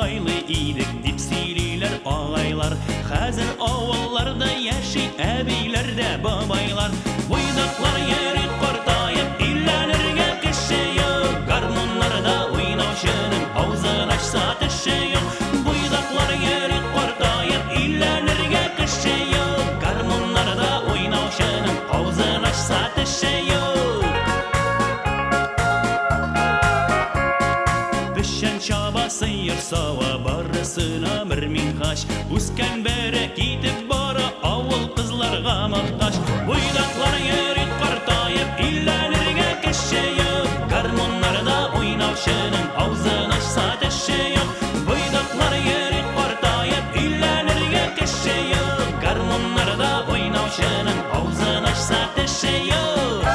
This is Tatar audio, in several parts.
сайлы идек дип сөйлиләр агайлар. Хәзер авылларда яши әбиләр дә бабайлар. Буйдаклар йөри картаеп, өйләнергә кеше юк. Гармуннарда уйнаучының авызын ачса теше юк. Буйдаклар йөри картаеп, өйләнергә кеше юк. Гармуннарда уйнаучының авызын ачса теше юк. Пешән чаба сыер сава барысына бер минхач. Үскән бәре китеп бара авыл кызларга мохтаҗ. Буйдаклар йөри картаеп, өйләнергә кеше юк. Гармуннарда уйнаучының авызын ачса теше юк. Буйдаклар йөри картаеп, өйләнергә кеше юк. Гармуннарда уйнаучының авызын ачса теше юк.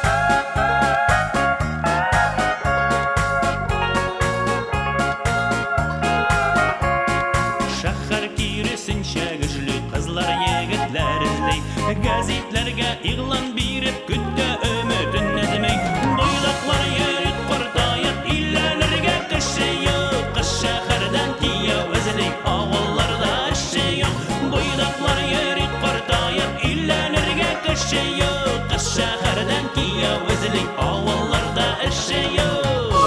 Шәһәр тиресенчә гөжле кызлар егетләр эзли. Газетләргә игълан биреп көтә өмөтен эзмәй. Буйдаклар йөри картаеп, өйләнергә кеше юк. Кыз шәһәрдән кияү эзли, авылларда эше юк. Буйдаклар йөри картаеп, өйләнергә кеше юк. Кыз шәһәрдән кияү эзли, авылларда эше юк.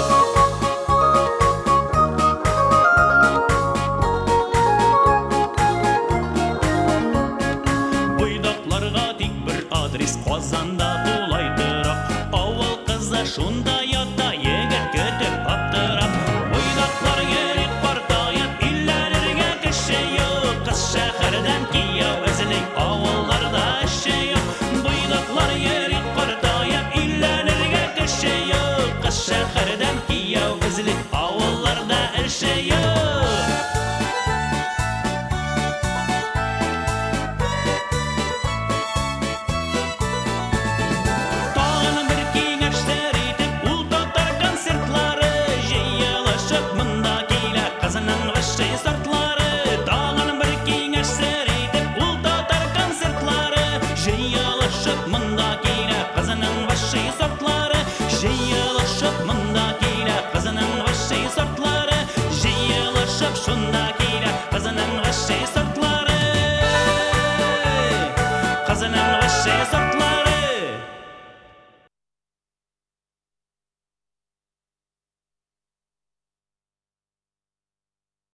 Буйдакларга тик бер адрес Казанда тулай торак. Авыл кызы шунда ята, егет көтеп аптырап. Буйдаклар йөри картаеп, өйләнергә кеше юк. Кыз шәһәрдән кияү эзли, авылларда эше юк. Буйдаклар йөри картаеп, өйләнергә кеше юк. Кыз шәһәрдән кияү эзли, авылларда эше юк. Тагын бер киңәшләр итеп, ул татар концертлары. Җыелышып монда килә кызның высший сортлары. Тагын бер киңәшләр итеп, ул татар концертлары. Җыелышып монда килә кызның высший сортлары. Җыелышып монда килә кызның